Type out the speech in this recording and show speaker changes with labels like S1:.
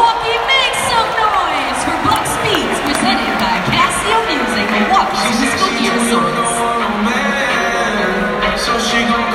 S1: Milwaukee, make some noise for Bucks Beats, presented by Casio Music, Milwaukee's musical gear source.
S2: So she gon'